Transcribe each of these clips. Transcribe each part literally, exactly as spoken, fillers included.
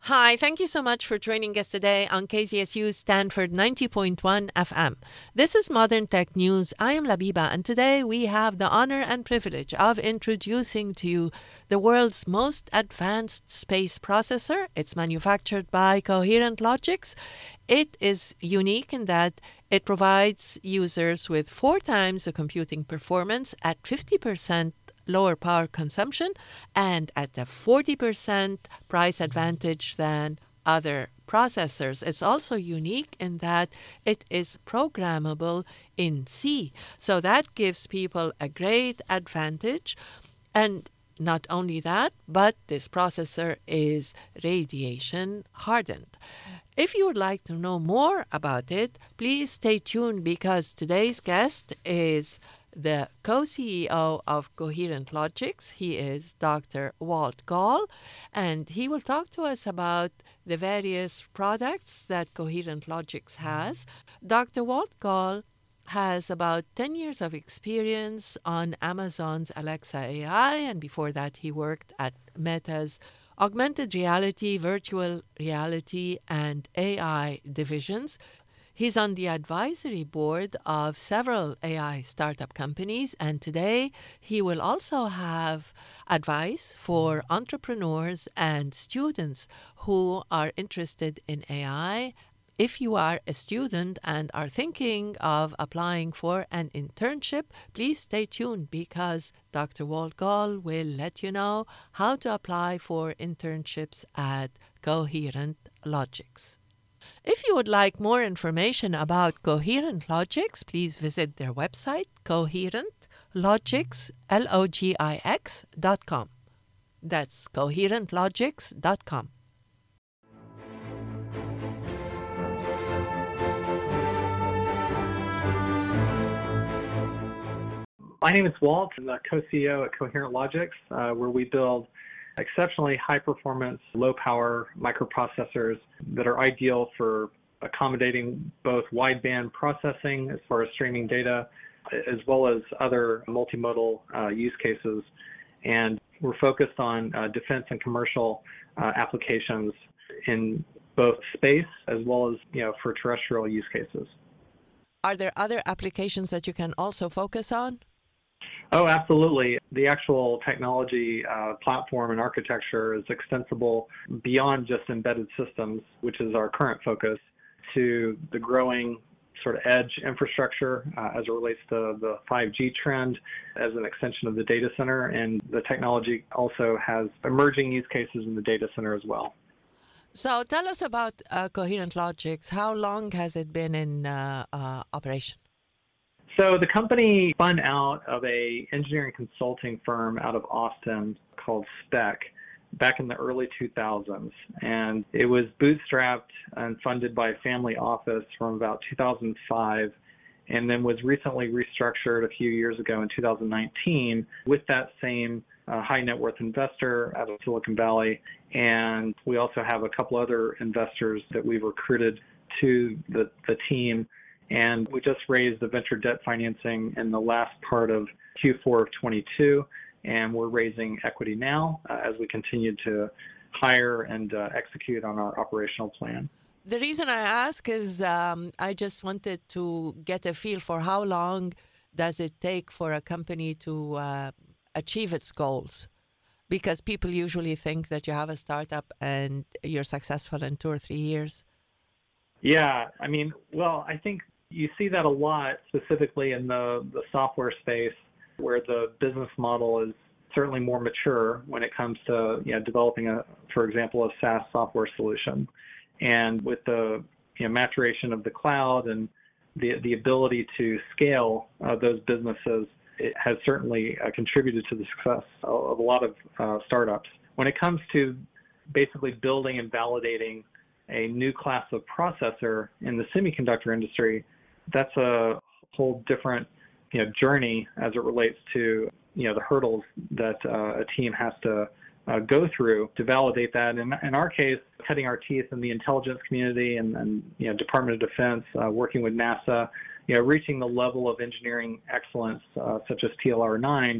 Hi, thank you so much for joining us today on K Z S U Stanford ninety point one F M. This is Modern Tech News. I am Labiba, and today we have the honor and privilege of introducing to you the world's most advanced space processor. It's manufactured by Coherent Logics. It is unique in that it provides users with four times the computing performance at fifty percent lower power consumption and at a forty percent price advantage than other processors. It's also unique in that it is programmable in C. So that gives people a great advantage. And not only that, but this processor is radiation hardened. If you would like to know more about it, please stay tuned because today's guest is the co-C E O of Coherent Logics. He is Doctor Walt Gall, and he will talk to us about the various products that Coherent Logics has. Doctor Walt Gall has about ten years of experience on Amazon's Alexa A I, and before that he worked at Meta's augmented reality, virtual reality, and A I divisions. He's on the advisory board of several A I startup companies, and today he will also have advice for entrepreneurs and students who are interested in A I. If you are a student and are thinking of applying for an internship, please stay tuned because Doctor Walt Gall will let you know how to apply for internships at Coherent Logics. If you would like more information about Coherent Logics, please visit their website, coherent logics, L O G I X dot com. That's coherent logics dot com. My name is Walt. I'm the co-C E O at Coherent Logics, uh, where we build exceptionally high-performance, low-power microprocessors that are ideal for accommodating both wideband processing as far as streaming data, as well as other multimodal uh, use cases. And we're focused on uh, defense and commercial uh, applications in both space as well as, you know, for terrestrial use cases. Are there other applications that you can also focus on? Oh, absolutely. The actual technology uh, platform and architecture is extensible beyond just embedded systems, which is our current focus, to the growing sort of edge infrastructure uh, as it relates to the five G trend as an extension of the data center. And the technology also has emerging use cases in the data center as well. So tell us about uh, Coherent Logics. How long has it been in uh, uh, operation? So the company spun out of a engineering consulting firm out of Austin called Spec back in the early two thousands. And it was bootstrapped and funded by a family office from about two thousand five, and then was recently restructured a few years ago in two thousand nineteen with that same uh, high net worth investor out of Silicon Valley. And we also have a couple other investors that we've recruited to the, the team. And we just raised the venture debt financing in the last part of Q four of twenty-two, and we're raising equity now uh, as we continue to hire and uh, execute on our operational plan. The reason I ask is um, I just wanted to get a feel for how long does it take for a company to uh, achieve its goals? Because people usually think that you have a startup and you're successful in two or three years. Yeah, I mean, well, I think you see that a lot, specifically in the, the software space, where the business model is certainly more mature when it comes to, you know, developing a, for example, a SaaS software solution. And with the, you know, maturation of the cloud and the the ability to scale uh, those businesses, it has certainly uh, contributed to the success of a lot of uh, startups. When it comes to basically building and validating a new class of processor in the semiconductor industry, that's a whole different, you know, journey as it relates to, you know, the hurdles that uh, a team has to uh, go through to validate that. And in our case, cutting our teeth in the intelligence community and, and you know, Department of Defense, uh, working with NASA, you know, reaching the level of engineering excellence uh, such as T L R nine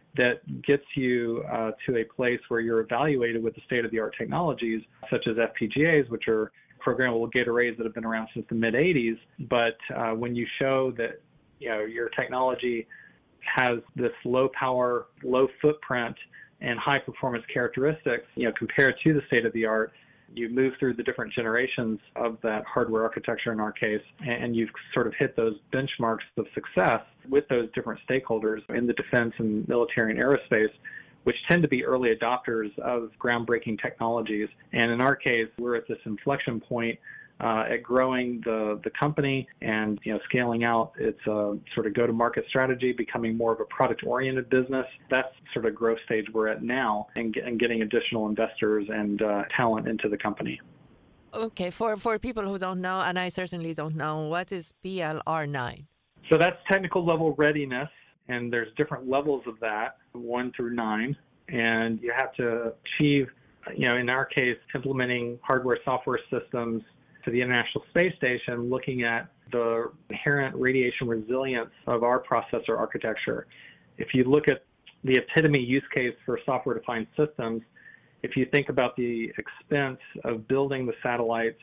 that gets you uh, to a place where you're evaluated with the state-of-the-art technologies, such as F P G As, which are programmable gate arrays that have been around since the mid eighties. But uh, when you show that, you know, your technology has this low power, low footprint, and high performance characteristics, you know, compared to the state-of-the-art, you move through the different generations of that hardware architecture in our case, and you've sort of hit those benchmarks of success with those different stakeholders in the defense and military and aerospace, which tend to be early adopters of groundbreaking technologies. And in our case, we're at this inflection point uh, at growing the, the company and, you know, scaling out its uh, sort of go-to-market strategy, becoming more of a product-oriented business. That's sort of growth stage we're at now, and, and getting additional investors and uh, talent into the company. Okay, for, for people who don't know, and I certainly don't know, what is P L R nine? So that's technical level readiness, and there's different levels of that, one through nine, and you have to achieve, you know, in our case, implementing hardware software systems to the International Space Station, looking at the inherent radiation resilience of our processor architecture. If you look at the epitome use case for software-defined systems, if you think about the expense of building the satellites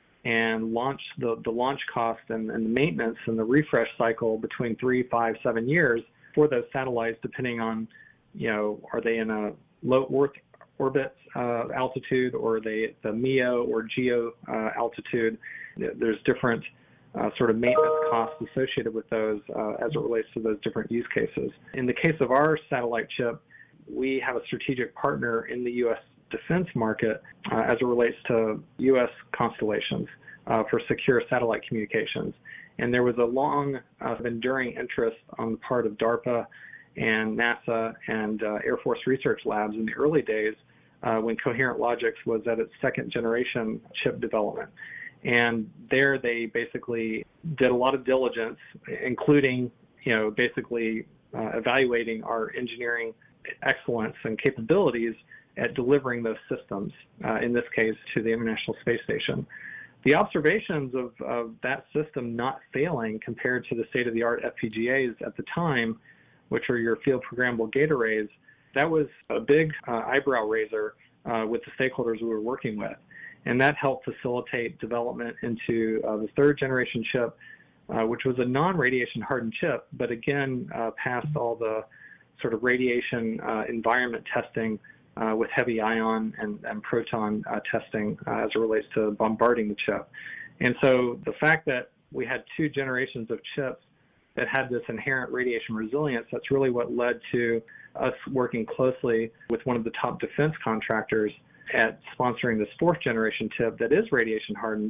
and launch the, the launch cost and, and the maintenance and the refresh cycle between three, five, seven years for those satellites, depending on, you know, are they in a low Earth orbit uh, altitude, or are they at the MEO or GEO uh, altitude? There's different uh, sort of maintenance costs associated with those uh, as it relates to those different use cases. In the case of our satellite chip, we have a strategic partner in the U S defense market uh, as it relates to U S constellations uh, for secure satellite communications. And there was a long, uh, enduring interest on the part of DARPA and NASA and uh, Air Force Research Labs in the early days uh, when Coherent Logix was at its second generation chip development. And there they basically did a lot of diligence, including, you know, basically uh, evaluating our engineering excellence and capabilities at delivering those systems, uh, in this case, to the International Space Station. The observations of, of that system not failing compared to the state-of-the-art F P G As at the time, which are your field programmable gate arrays, that was a big uh, eyebrow raiser uh, with the stakeholders we were working with. And that helped facilitate development into uh, the third generation chip, uh, which was a non-radiation hardened chip, but again, uh, passed all the sort of radiation uh, environment testing uh, with heavy ion and, and proton uh, testing uh, as it relates to bombarding the chip. And so the fact that we had two generations of chips that had this inherent radiation resilience, that's really what led to us working closely with one of the top defense contractors at sponsoring this fourth generation chip that is radiation hardened,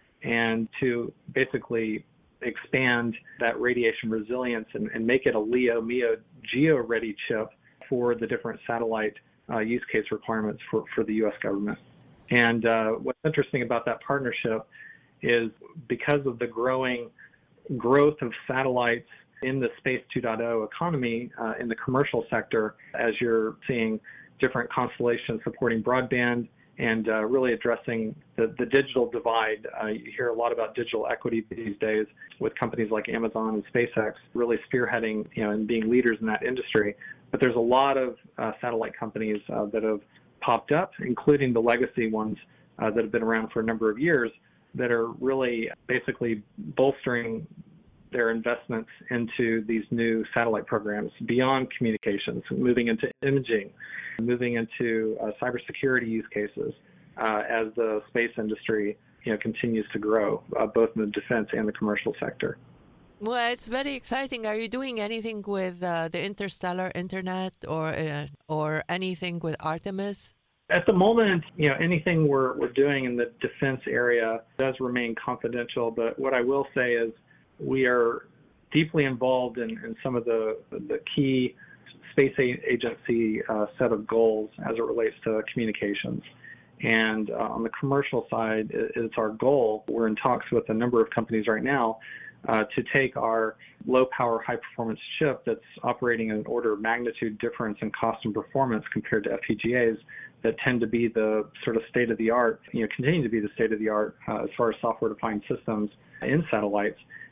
and to basically expand that radiation resilience and, and make it a LEO, MEO, GEO ready chip for the different satellite uh, use case requirements for, for the U S government. And uh, what's interesting about that partnership is because of the growing growth of satellites in the Space two point oh economy uh, in the commercial sector, as you're seeing different constellations supporting broadband and uh, really addressing the, the digital divide. Uh, you hear a lot about digital equity these days with companies like Amazon and SpaceX really spearheading, you know, and being leaders in that industry. But there's a lot of uh, satellite companies uh, that have popped up, including the legacy ones uh, that have been around for a number of years, that are really basically bolstering their investments into these new satellite programs beyond communications, moving into imaging, moving into uh, cybersecurity use cases uh, as the space industry, you know, continues to grow, uh, both in the defense and the commercial sector. Well, it's very exciting. Are you doing anything with uh, the interstellar internet or uh, or anything with Artemis? At the moment, you know, anything we're we're doing in the defense area does remain confidential. But what I will say is we are deeply involved in, in some of the the key space agency uh, set of goals as it relates to communications. And uh, on the commercial side, it's our goal. We're in talks with a number of companies right now uh, to take our low-power, high-performance chip that's operating an order of magnitude difference in cost and performance compared to F P G As that tend to be the sort of state-of-the-art, you know, continue to be the state-of-the-art uh, as far as software-defined systems in satellites,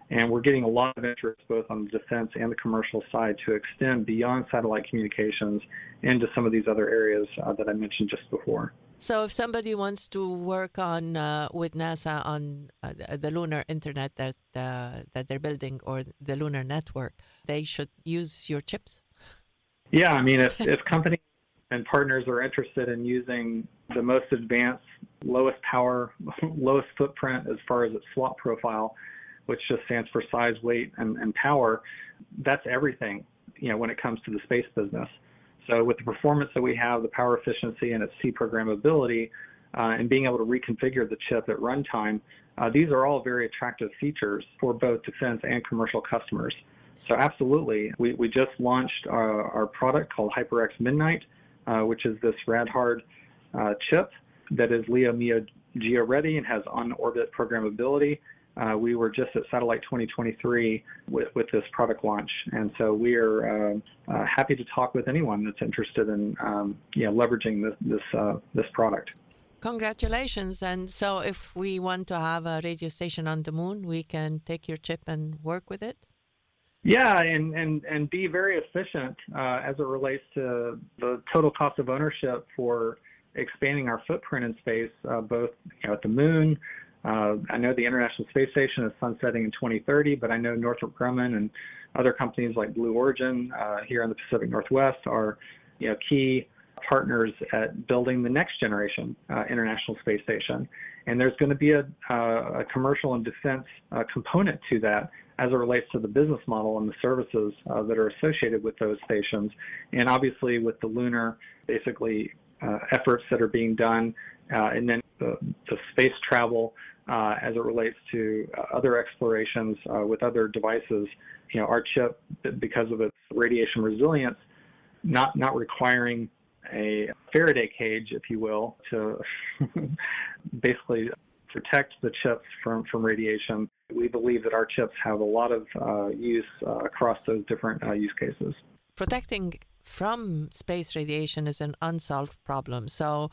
And we're getting a lot of interest both on the defense and the commercial side to extend beyond satellite communications into some of these other areas uh, that I mentioned just before. So if somebody wants to work on uh, with NASA on uh, the lunar internet that uh, that they're building or the lunar network, they should use your chips? Yeah, I mean, if, if companies and partners are interested in using the most advanced, lowest power, lowest footprint as far as its SWaP profile, which just stands for size, weight, and, and power, that's everything, you know, when it comes to the space business. So with the performance that we have, the power efficiency, and its C programmability, uh, and being able to reconfigure the chip at runtime, uh, these are all very attractive features for both defense and commercial customers. So absolutely, we, we just launched our, our product called HyperX Midnight, uh, which is this rad-hard uh, chip that is LEO MEO GEO ready and has on-orbit programmability. Uh, we were just at Satellite twenty twenty-three with, with this product launch, and so we are uh, uh, happy to talk with anyone that's interested in um, you know, leveraging this this, uh, this product. Congratulations. And so if we want to have a radio station on the moon, we can take your chip and work with it? Yeah, and, and, and be very efficient uh, as it relates to the total cost of ownership for expanding our footprint in space, uh, both you know, at the moon. Uh, I know the International Space Station is sunsetting in twenty thirty, but I know Northrop Grumman and other companies like Blue Origin uh, here in the Pacific Northwest are, you know, key partners at building the next generation uh, International Space Station. And there's going to be a, uh, a commercial and defense uh, component to that as it relates to the business model and the services uh, that are associated with those stations. And obviously with the lunar, basically, uh, efforts that are being done, uh, and then the, the space travel uh, as it relates to uh, other explorations uh, with other devices. You know, our chip, because of its radiation resilience, not not requiring a Faraday cage, if you will, to basically protect the chips from, from radiation. We believe that our chips have a lot of uh, use uh, across those different uh, use cases. Protecting from space radiation is an unsolved problem. So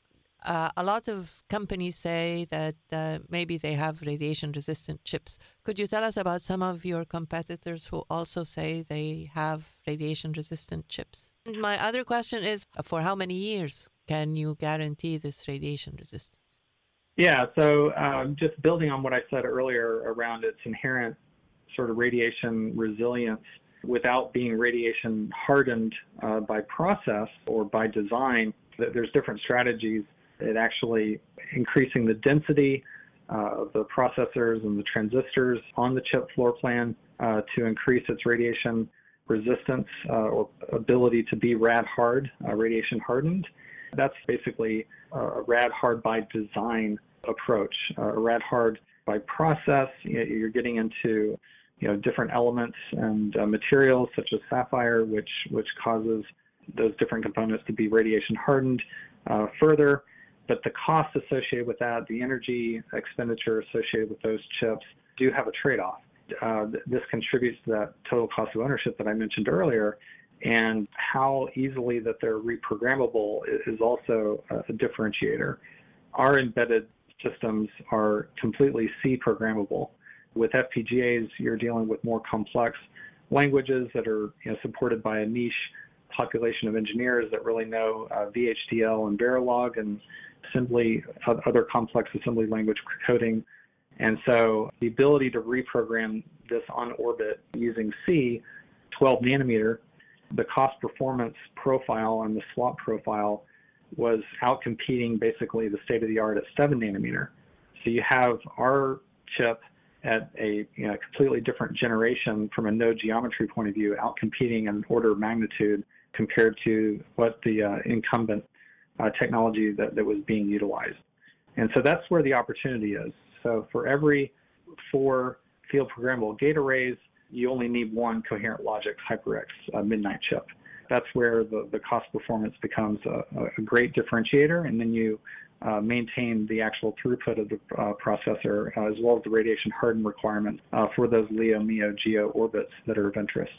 uh, a lot of companies say that uh, maybe they have radiation-resistant chips. Could you tell us about some of your competitors who also say they have radiation-resistant chips? And my other question is, for how many years can you guarantee this radiation resistance? Yeah, so um, just building on what I said earlier around its inherent sort of radiation resilience without being radiation hardened uh, by process or by design, there's different strategies at actually increasing the density uh, of the processors and the transistors on the chip floor plan uh, to increase its radiation resistance uh, or ability to be rad hard, uh, radiation hardened. That's basically a rad hard by design approach. Uh, rad hard by process, you're getting into you know different elements and uh, materials such as sapphire, which which causes those different components to be radiation hardened uh, further. But the cost associated with that, the energy expenditure associated with those chips, do have a trade-off. Uh, th- this contributes to that total cost of ownership that I mentioned earlier, and how easily that they're reprogrammable is also a differentiator. Our embedded systems are completely C programmable. With F P G As, you're dealing with more complex languages that are you know, supported by a niche population of engineers that really know uh, V H D L and Verilog and assembly, other complex assembly language coding. And so the ability to reprogram this on orbit using C, twelve nanometer, the cost performance profile and the SWaP profile was outcompeting basically the state of the art at seven nanometer. So you have our chip at a you know, completely different generation from a node geometry point of view, outcompeting an order of magnitude compared to what the uh, incumbent uh, technology that, that was being utilized. And so that's where the opportunity is. So for every four field programmable gate arrays, you only need one Coherent Logix HyperX uh, Midnight chip. That's where the, the cost performance becomes a, a great differentiator, and then you uh, maintain the actual throughput of the uh, processor uh, as well as the radiation harden requirement uh, for those LEO MEO GEO orbits that are of interest.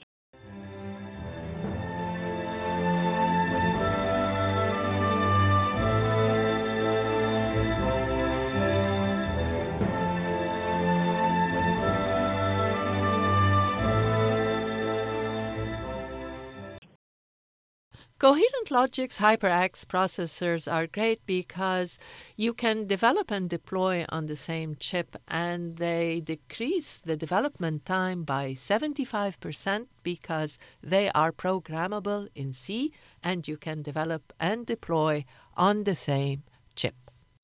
Coherent Logic's HyperX processors are great because you can develop and deploy on the same chip, and they decrease the development time by seventy-five percent because they are programmable in C, and you can develop and deploy on the same chip.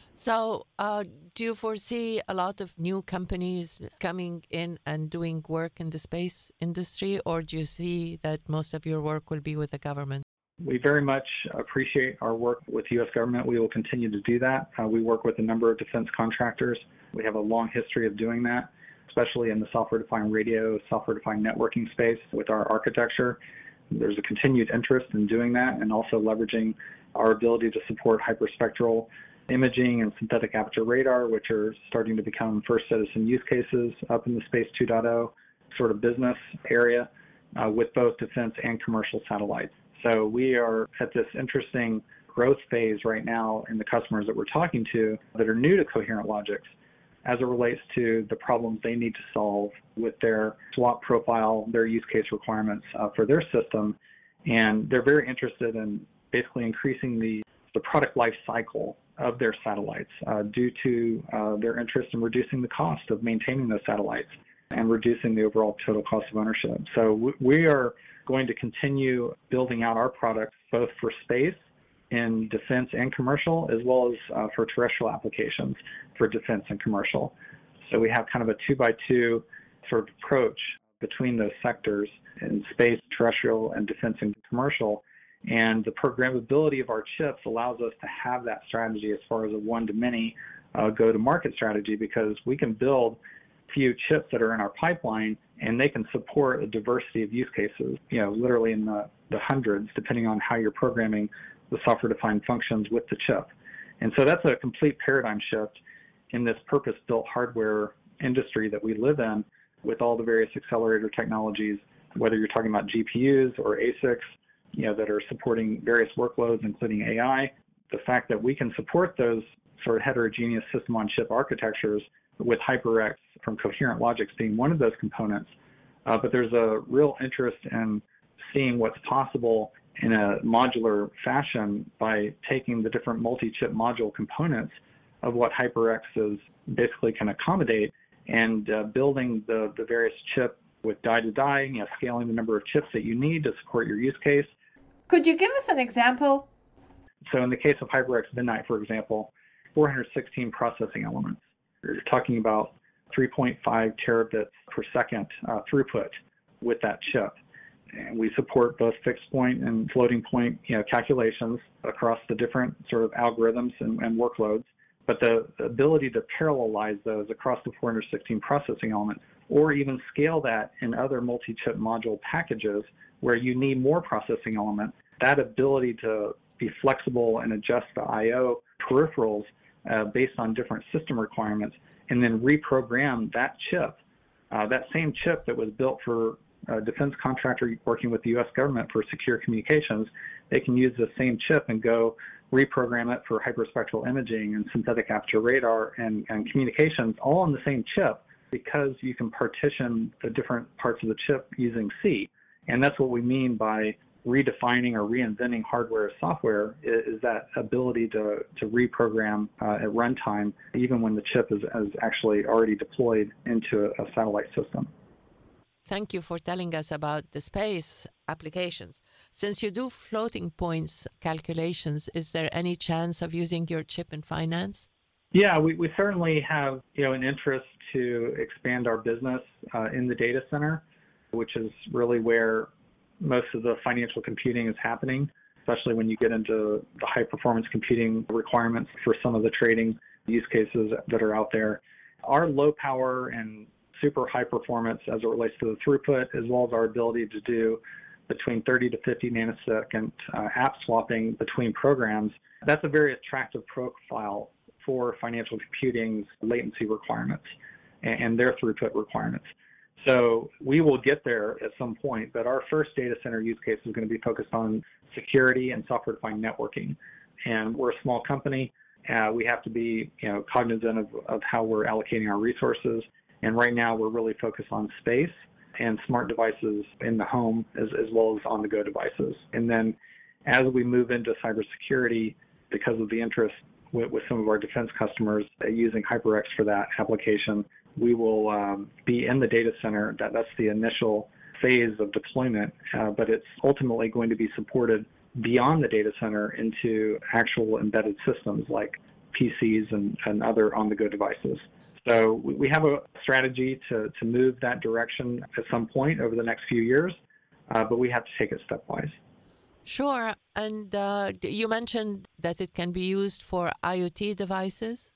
So uh, do you foresee a lot of new companies coming in and doing work in the space industry, or do you see that most of your work will be with the government? We very much appreciate our work with the U S government. We will continue to do that. Uh, we work with a number of defense contractors. We have a long history of doing that, especially in the software-defined radio, software-defined networking space with our architecture. There's a continued interest in doing that and also leveraging our ability to support hyperspectral imaging and synthetic aperture radar, which are starting to become first citizen use cases up in the Space two point oh sort of business area uh, with both defense and commercial satellites. So we are at this interesting growth phase right now in the customers that we're talking to that are new to Coherent Logix as it relates to the problems they need to solve with their SWaP profile, their use case requirements uh, for their system. And they're very interested in basically increasing the, the product life cycle of their satellites uh, due to uh, their interest in reducing the cost of maintaining those satellites and reducing the overall total cost of ownership. So w- we are going to continue building out our products both for space in defense and commercial, as well as uh, for terrestrial applications for defense and commercial. So we have kind of a two by two sort of approach between those sectors in space, terrestrial, and defense and commercial. And the programmability of our chips allows us to have that strategy as far as a one-to-many uh, go-to-market strategy, because we can build few chips that are in our pipeline, and they can support a diversity of use cases, you know, literally in the, the hundreds, depending on how you're programming the software-defined functions with the chip. And so that's a complete paradigm shift in this purpose-built hardware industry that we live in with all the various accelerator technologies, whether you're talking about G P Us or A SICs, you know, that are supporting various workloads, including A I. The fact that we can support those sort of heterogeneous system-on-chip architectures with HyperX from Coherent Logix being one of those components. Uh, but there's a real interest in seeing what's possible in a modular fashion by taking the different multi-chip module components of what HyperX is basically can accommodate and uh, building the, the various chip with die-to-die, you know, scaling the number of chips that you need to support your use case. Could you give us an example? So in the case of HyperX Midnight, for example, four hundred sixteen processing elements. You're talking about three point five terabits per second uh, throughput with that chip. And we support both fixed point and floating point, you know, calculations across the different sort of algorithms and, and workloads. But the ability to parallelize those across the four hundred sixteen processing elements, or even scale that in other multi-chip module packages where you need more processing elements, that ability to be flexible and adjust the I O peripherals uh, based on different system requirements, and then reprogram that chip, uh, that same chip that was built for a defense contractor working with the U S government for secure communications, they can use the same chip and go reprogram it for hyperspectral imaging and synthetic aperture radar and, and communications all on the same chip, because you can partition the different parts of the chip using C. And that's what we mean by redefining or reinventing hardware as software, is, is that ability to, to reprogram uh, at runtime, even when the chip is, is actually already deployed into a, a satellite system. Thank you for telling us about the space applications. Since you do floating points calculations, is there any chance of using your chip in finance? Yeah, we, we certainly have, you know, an interest to expand our business uh, in the data center, which is really where most of the financial computing is happening, especially when you get into the high performance computing requirements for some of the trading use cases that are out there. Our low power and super high performance as it relates to the throughput, as well as our ability to do between thirty to fifty nanosecond uh, app swapping between programs, that's a very attractive profile for financial computing's latency requirements and, and their throughput requirements. So we will get there at some point, but our first data center use case is going to be focused on security and software-defined networking. And we're a small company. Uh, we have to be, you know, cognizant of, of how we're allocating our resources. And right now we're really focused on space and smart devices in the home as, as well as on-the-go devices. And then as we move into cybersecurity, because of the interest with, with some of our defense customers uh, using HyperX for that application, we will um, be in the data center. That, that's the initial phase of deployment, uh, but it's ultimately going to be supported beyond the data center into actual embedded systems like P Cs and, and other on-the-go devices. So we have a strategy to, to move that direction at some point over the next few years, uh, but we have to take it stepwise. Sure. And uh, you mentioned that it can be used for IoT devices?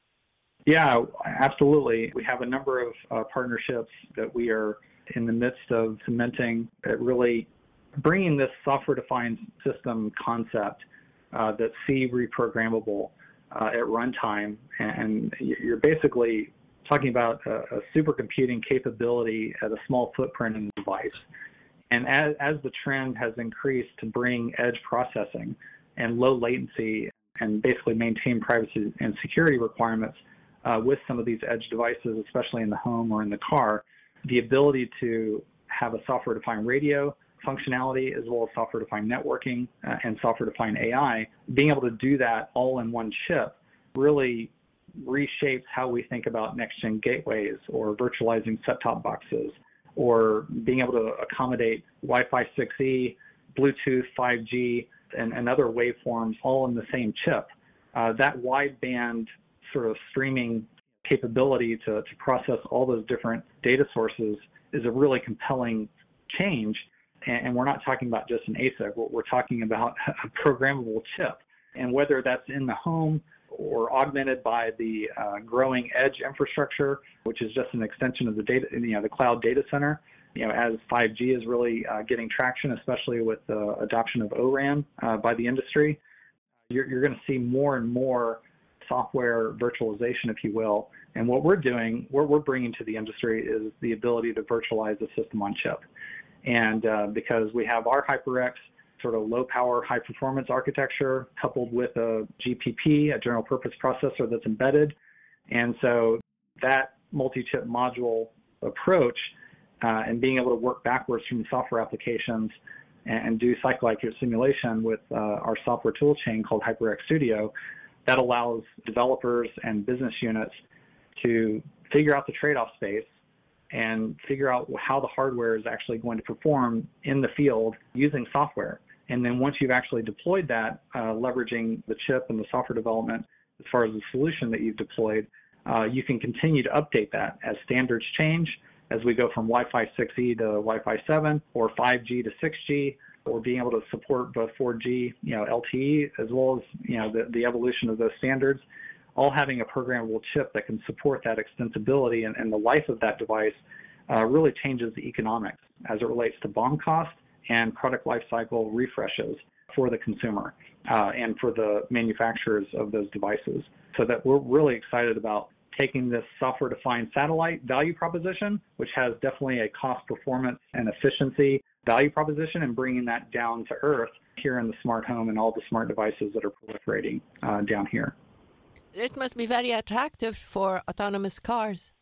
Yeah, absolutely. We have a number of uh, partnerships that we are in the midst of cementing, at really bringing this software-defined system concept uh, that's C reprogrammable uh, at runtime. And you're basically talking about a, a supercomputing capability at a small footprint in the device. And as, as the trend has increased to bring edge processing and low latency and basically maintain privacy and security requirements uh, with some of these edge devices, especially in the home or in the car, the ability to have a software-defined radio functionality as well as software-defined networking uh, and software-defined A I, being able to do that all in one chip really reshapes how we think about next-gen gateways or virtualizing set-top boxes or being able to accommodate Wi-Fi six E, Bluetooth, five G, and, and other waveforms all in the same chip. Uh, that wideband sort of streaming capability to, to process all those different data sources is a really compelling change. And, and we're not talking about just an A S I C, we're, we're talking about a programmable chip. And whether that's in the home or augmented by the uh, growing edge infrastructure, which is just an extension of the data, you know, the cloud data center, you know, as five G is really uh, getting traction, especially with the adoption of O RAN uh, by the industry, you're, you're going to see more and more software virtualization, if you will. And what we're doing, what we're bringing to the industry is the ability to virtualize the system on chip. And uh, because we have our HyperX sort of low power, high performance architecture coupled with a G P P, a general purpose processor that's embedded. And so that multi-chip module approach uh, and being able to work backwards from software applications and, and do cycle accurate simulation with uh, our software tool chain called HyperX Studio, that allows developers and business units to figure out the trade-off space and figure out how the hardware is actually going to perform in the field using software. And then once you've actually deployed that, uh, leveraging the chip and the software development as far as the solution that you've deployed, uh, you can continue to update that as standards change, as we go from Wi-Fi six E to Wi-Fi seven or five G to six G, or being able to support both four G, you know, L T E, as well as, you know, the, the evolution of those standards, all having a programmable chip that can support that extensibility and, and the life of that device uh, really changes the economics as it relates to BOM cost and product lifecycle refreshes for the consumer uh, and for the manufacturers of those devices. So that we're really excited about taking this software-defined satellite value proposition, which has definitely a cost, performance, and efficiency value proposition, and bringing that down to earth here in the smart home and all the smart devices that are proliferating uh, down here. It must be very attractive for autonomous cars.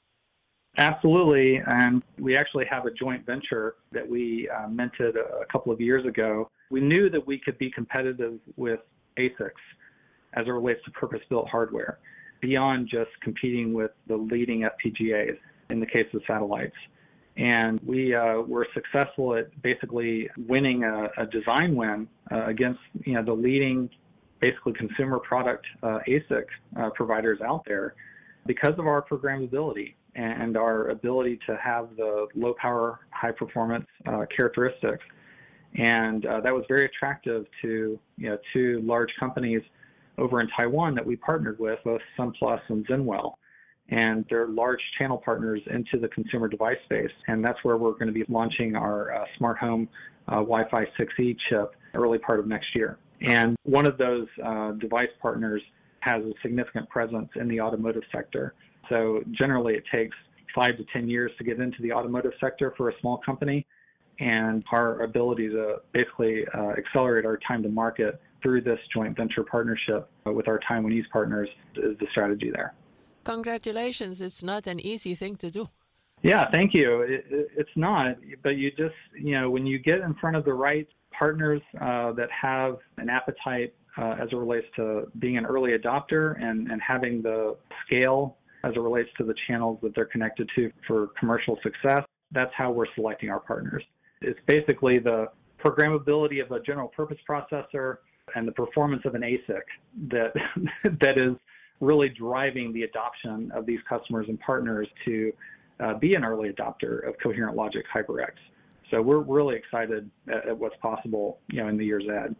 Absolutely, and we actually have a joint venture that we uh, minted a, a couple of years ago. We knew that we could be competitive with A S I Cs as it relates to purpose-built hardware, beyond just competing with the leading F P G As in the case of satellites. And we uh, were successful at basically winning a, a design win uh, against, you know, the leading basically consumer product uh, A S I C uh, providers out there because of our programmability and our ability to have the low power, high performance uh, characteristics. And uh, that was very attractive to, you know, two large companies over in Taiwan that we partnered with, both SunPlus and Zenwell. And they're large channel partners into the consumer device space. And that's where we're going to be launching our uh, smart home uh, Wi-Fi six E chip early part of next year. And one of those uh, device partners has a significant presence in the automotive sector. So generally it takes five to ten years to get into the automotive sector for a small company. And our ability to basically uh, accelerate our time to market through this joint venture partnership with our Taiwanese partners is the strategy there. Congratulations. It's not an easy thing to do. Yeah, thank you. It, it, it's not, but you just, you know, when you get in front of the right partners uh, that have an appetite uh, as it relates to being an early adopter and, and having the scale as it relates to the channels that they're connected to for commercial success. That's how we're selecting our partners. It's basically the programmability of a general purpose processor and the performance of an A S I C that that is really driving the adoption of these customers and partners to uh, be an early adopter of Coherent Logic HyperX. So we're really excited at, at what's possible, you know, in the years ahead.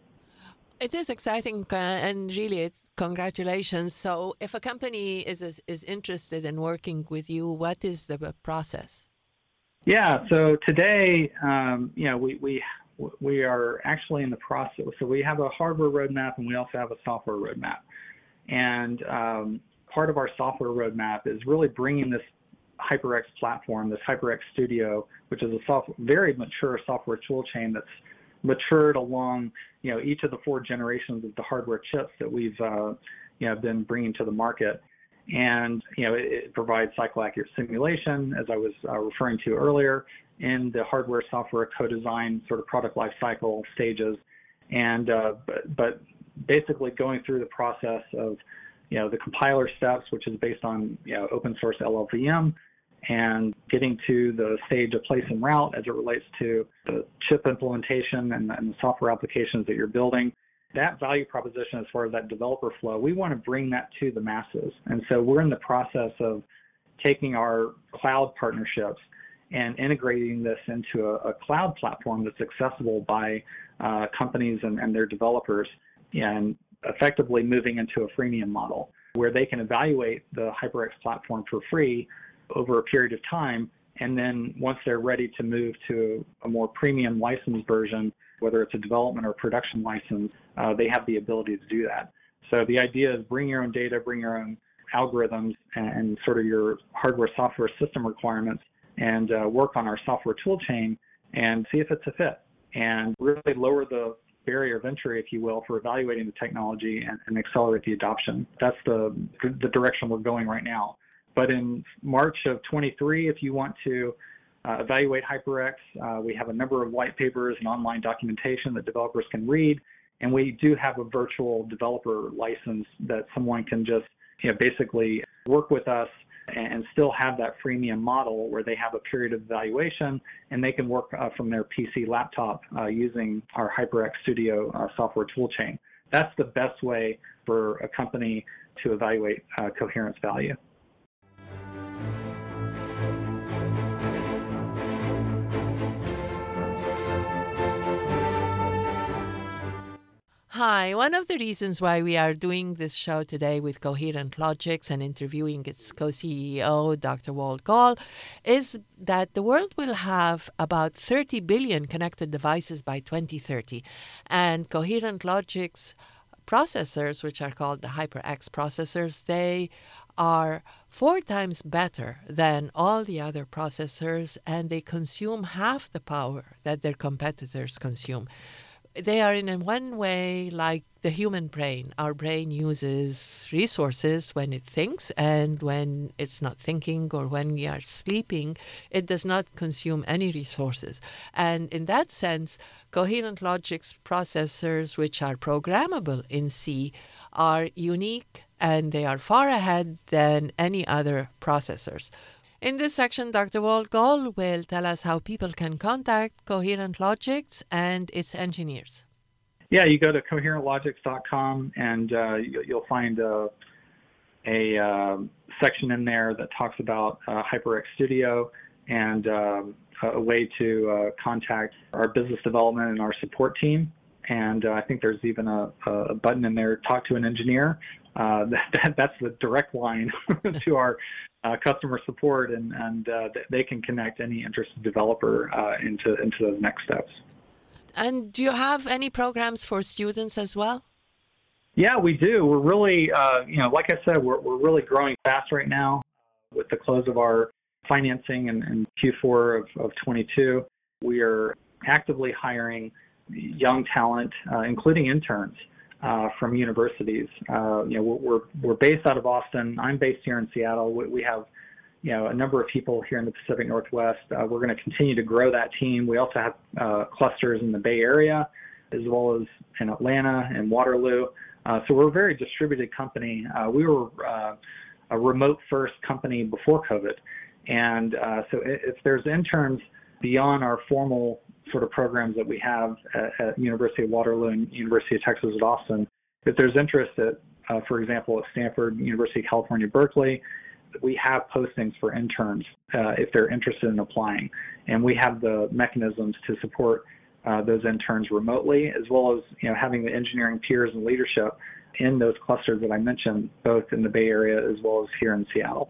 It is exciting, uh, and really, it's congratulations. So, if a company is, is is interested in working with you, what is the process? Yeah. So today, um, you know, we we we are actually in the process. So we have a hardware roadmap, and we also have a software roadmap. And um, part of our software roadmap is really bringing this HyperX platform, this HyperX Studio, which is a soft, very mature software tool chain that's matured along, you know, each of the four generations of the hardware chips that we've, uh, you know, been bringing to the market. And, you know, it, it provides cycle accurate simulation, as I was uh, referring to earlier, in the hardware software co-design sort of product life cycle stages. And, uh, but, but basically going through the process of, you know, the compiler steps, which is based on, you know, open source L L V M, and getting to the stage of place and route as it relates to the chip implementation and, and the software applications that you're building. That value proposition as far as that developer flow, we want to bring that to the masses. And so we're in the process of taking our cloud partnerships and integrating this into a, a cloud platform that's accessible by uh, companies and, and their developers, and effectively moving into a freemium model where they can evaluate the HyperX platform for free over a period of time. And then once they're ready to move to a more premium licensed version, whether it's a development or production license, uh, they have the ability to do that. So the idea is bring your own data, bring your own algorithms and, and sort of your hardware software system requirements, and uh, work on our software tool chain and see if it's a fit, and really lower the barrier of entry, if you will, for evaluating the technology and, and accelerate the adoption. That's the, the direction we're going right now. But in March of twenty-three, if you want to uh, evaluate HyperX, uh, we have a number of white papers and online documentation that developers can read. And we do have a virtual developer license that someone can just, you know, basically work with us and still have that freemium model where they have a period of evaluation and they can work uh, from their P C laptop uh, using our HyperX Studio uh, software tool chain. That's the best way for a company to evaluate uh, Coherent's value. Hi, one of the reasons why we are doing this show today with Coherent Logics and interviewing its co-C E O, Doctor Walt Gall, is that the world will have about thirty billion connected devices by twenty thirty. And Coherent Logics processors, which are called the HyperX processors, they are four times better than all the other processors, and they consume half the power that their competitors consume. They are in one way like the human brain. Our brain uses resources when it thinks, and when it's not thinking or when we are sleeping, it does not consume any resources. And in that sense, Coherent Logic's processors, which are programmable in C, are unique, and they are far ahead than any other processors. In this section, Doctor Walt Gall will tell us how people can contact Coherent Logics and its engineers. Yeah, you go to coherent logics dot com and uh, you, you'll find a, a uh, section in there that talks about uh, HyperX Studio and uh, a way to uh, contact our business development and our support team. And uh, I think there's even a, a button in there, talk to an engineer. Uh, that, that's the direct line to our uh, customer support, and, and uh, they can connect any interested developer uh, into, into those next steps. And do you have any programs for students as well? Yeah, we do. We're really, uh, you know, like I said, we're, we're really growing fast right now with the close of our financing in, in Q four of, of twenty-two. We are actively hiring young talent, uh, including interns uh, from universities. Uh, you know, we're, we're based out of Austin. I'm based here in Seattle. We, we have, you know, a number of people here in the Pacific Northwest. Uh, we're going to continue to grow that team. We also have uh, clusters in the Bay Area as well as in Atlanta and Waterloo. Uh, so we're a very distributed company. Uh, we were uh, a remote-first company before COVID. And uh, so if there's interns beyond our formal sort of programs that we have at, at University of Waterloo and University of Texas at Austin, if there's interest at, uh, for example, at Stanford, University of California, Berkeley, we have postings for interns uh, if they're interested in applying. And we have the mechanisms to support uh, those interns remotely, as well as, you know, having the engineering peers and leadership in those clusters that I mentioned, both in the Bay Area as well as here in Seattle.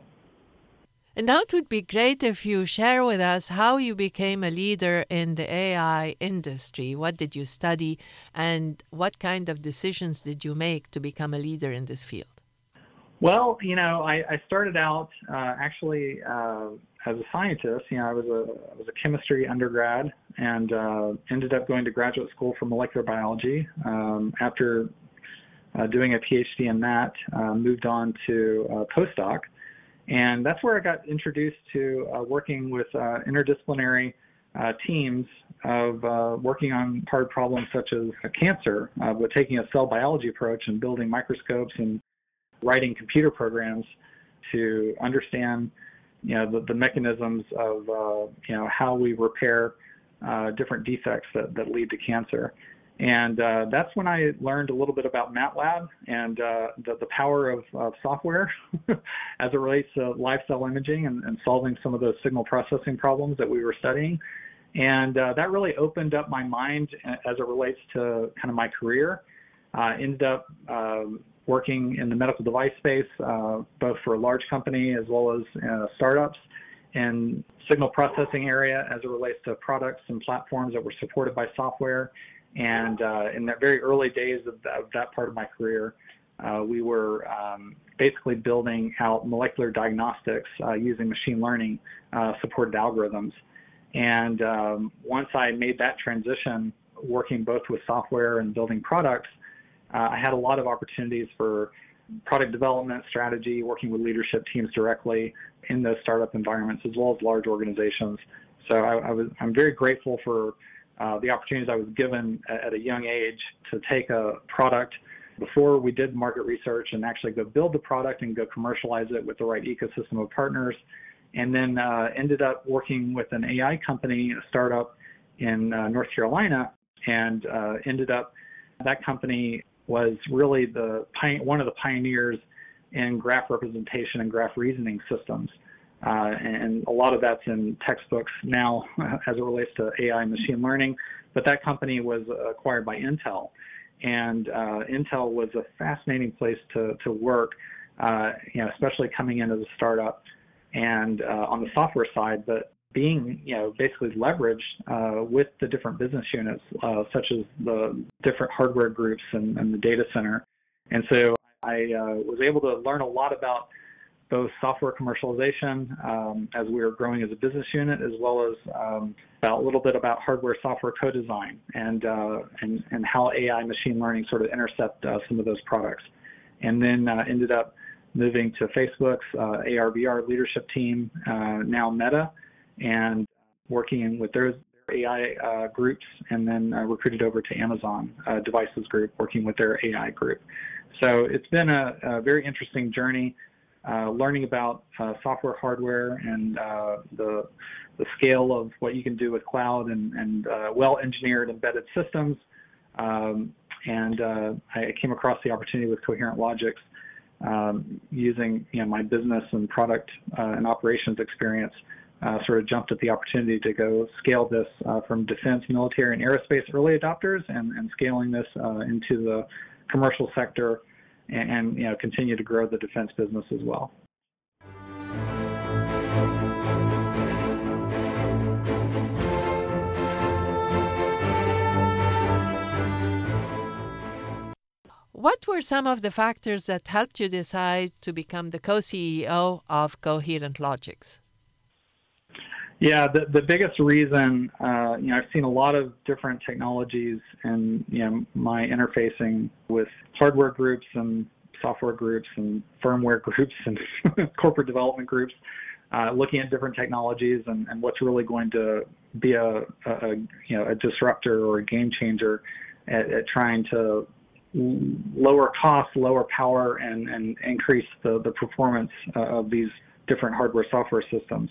And now it would be great if you share with us how you became a leader in the A I industry. What did you study, and what kind of decisions did you make to become a leader in this field? Well, you know, I, I started out uh, actually uh, as a scientist. You know, I was a I was a chemistry undergrad and uh, ended up going to graduate school for molecular biology. Um, after uh, doing a PhD in that, uh, moved on to uh, postdoc. And that's where I got introduced to uh, working with uh, interdisciplinary uh, teams of uh, working on hard problems such as uh, cancer, uh, with taking a cell biology approach and building microscopes and writing computer programs to understand, you know, the, the mechanisms of, uh, you know, how we repair uh, different defects that, that lead to cancer. And uh, that's when I learned a little bit about MATLAB and uh, the, the power of, of software as it relates to live cell imaging and, and solving some of those signal processing problems that we were studying. And uh, that really opened up my mind as it relates to kind of my career. I uh, ended up uh, working in the medical device space, uh, both for a large company as well as uh, startups, and signal processing area as it relates to products and platforms that were supported by software. And uh, in the very early days of, the, of that part of my career, uh, we were um, basically building out molecular diagnostics uh, using machine learning uh, supported algorithms. And um, once I made that transition, working both with software and building products, uh, I had a lot of opportunities for product development, strategy, working with leadership teams directly in those startup environments, as well as large organizations. So I, I was, I'm very grateful for Uh, the opportunities I was given at, at a young age to take a product before we did market research and actually go build the product and go commercialize it with the right ecosystem of partners. And then uh, ended up working with an A I company, a startup in uh, North Carolina, and uh, ended up, that company was really the one of the pioneers in graph representation and graph reasoning systems. Uh, and a lot of that's in textbooks now uh, as it relates to A I and machine learning. But that company was acquired by Intel. And uh, Intel was a fascinating place to, to work, uh, you know, especially coming in as a startup and uh, on the software side, but being, you know, basically leveraged uh, with the different business units, uh, such as the different hardware groups and, and the data center. And so I uh, was able to learn a lot about both software commercialization um, as we were growing as a business unit, as well as um, about a little bit about hardware software co-design and, uh, and and how A I machine learning sort of intercept uh, some of those products. And then uh, ended up moving to Facebook's uh, A R V R leadership team, uh, now Meta, and working with their A I uh, groups, and then uh, recruited over to Amazon uh, Devices Group, working with their A I group. So it's been a, a very interesting journey. Uh, learning about uh, software, hardware, and uh, the the scale of what you can do with cloud and, and uh, well-engineered embedded systems. Um, and uh, I came across the opportunity with Coherent Logix, um, using, you know, my business and product uh, and operations experience. Uh, sort of jumped at the opportunity to go scale this uh, from defense, military, and aerospace early adopters, and, and scaling this uh, into the commercial sector. And, and, you know, continue to grow the defense business as well. What were some of the factors that helped you decide to become the co-C E O of Coherent Logix? Yeah, the, the biggest reason, uh, you know, I've seen a lot of different technologies and, you know, my interfacing with hardware groups and software groups and firmware groups and corporate development groups, uh, looking at different technologies and, and what's really going to be a, a, you know, a disruptor or a game changer at, at trying to lower costs, lower power, and, and increase the, the performance uh, of these different hardware software systems.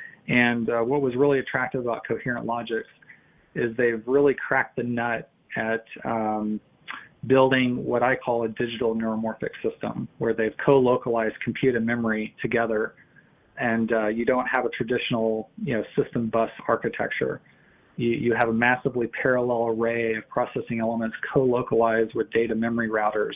And uh, what was really attractive about Coherent Logix is they've really cracked the nut at um, building what I call a digital neuromorphic system, where they've co-localized compute and memory together, and uh, you don't have a traditional, you know, system bus architecture. You, you have a massively parallel array of processing elements co-localized with data memory routers,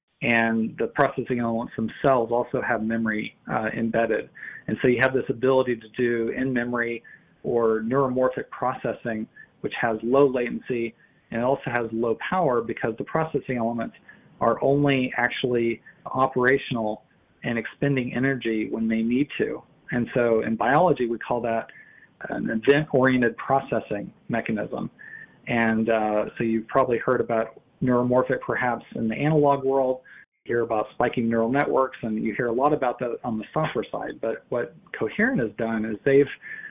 and the processing elements themselves also have memory uh, embedded. And so you have this ability to do in-memory or neuromorphic processing, which has low latency, and it also has low power because the processing elements are only actually operational and expending energy when they need to. And so in biology, we call that an event-oriented processing mechanism. And uh, so you've probably heard about neuromorphic perhaps in the analog world. You hear about spiking neural networks, and you hear a lot about that on the software side. But what Coherent has done is they've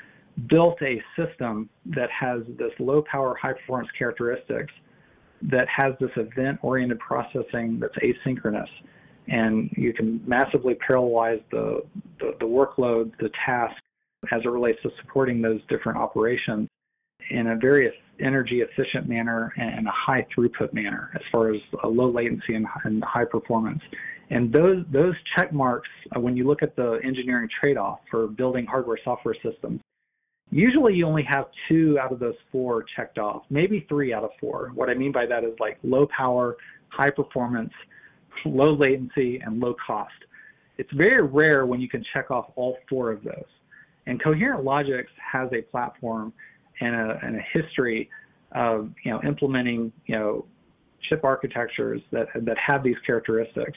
built a system that has this low power, high performance characteristics that has this event-oriented processing that's asynchronous. And you can massively parallelize the, the, the workload, the task, as it relates to supporting those different operations in a very energy efficient manner and a high throughput manner as far as a low latency and, and high performance. And those, those check marks, uh, when you look at the engineering trade-off for building hardware software systems, usually you only have two out of those four checked off, maybe three out of four. What I mean by that is like low power, high performance, low latency, and low cost. It's very rare when you can check off all four of those. And Coherent Logix has a platform and a, and a history of, you know, implementing, you know, chip architectures that, that have these characteristics.